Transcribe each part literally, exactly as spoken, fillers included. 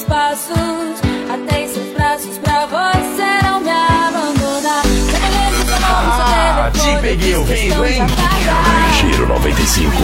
passos, até em seus braços pra você não me abandonar. Já nem lembro seu nome, seu Ah, telefone, te peguei eu fiz ouvindo, questão de hein? apagar. Giro noventa e cinco.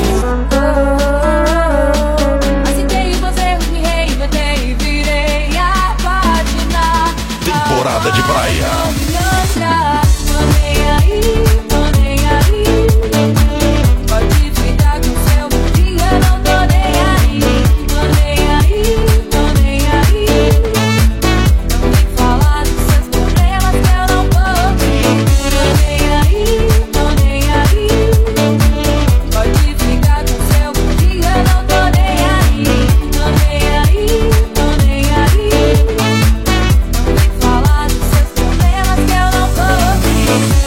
Aceitei os erros, me reinventei e virei a página. Temporada de praia. Não me anda, tô nem aí, tô nem aí. Pode ficar com seu bom dia, não tô nem aí. Tô nem aí, tô nem aí. Não vem falar dos seus problemas que eu não vou ouvir. Tô nem aí, tô nem aí. Pode ficar com seu bom dia, não tô nem aí. Tô nem aí, tô nem aí. Não vem falar dos seus problemas que eu não vou ouvir.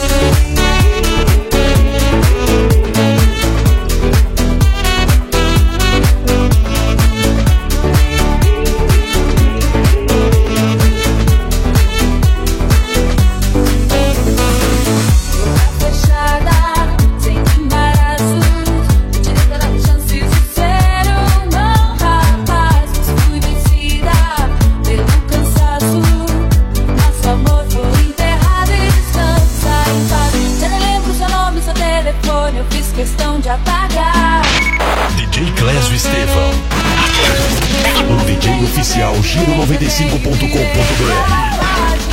Fechada, sem embaraços, me tirei todas as chances de ser um bom rapaz, mas fui vencida pelo cansaço. Nosso amor foi enterrado e descansa em paz. Já nem lembro seu nome, seu telefone, eu fiz questão de apagar. D J Clésio Estevão. O D J oficial Giro noventa e cinco ponto com ponto br.